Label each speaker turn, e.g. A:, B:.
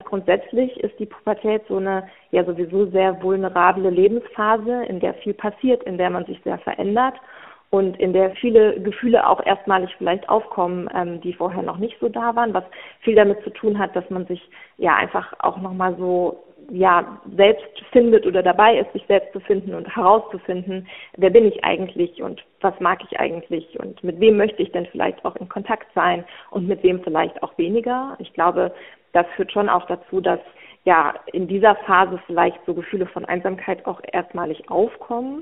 A: grundsätzlich ist die Pubertät so eine ja sowieso sehr vulnerable Lebensphase, in der viel passiert, in der man sich sehr verändert und in der viele Gefühle auch erstmalig vielleicht aufkommen, die vorher noch nicht so da waren, was viel damit zu tun hat, dass man sich ja einfach auch nochmal so selbst findet oder dabei ist, sich selbst zu finden und herauszufinden, wer bin ich eigentlich und was mag ich eigentlich und mit wem möchte ich denn vielleicht auch in Kontakt sein und mit wem vielleicht auch weniger. Ich glaube, das führt schon auch dazu, dass ja in dieser Phase vielleicht so Gefühle von Einsamkeit auch erstmalig aufkommen.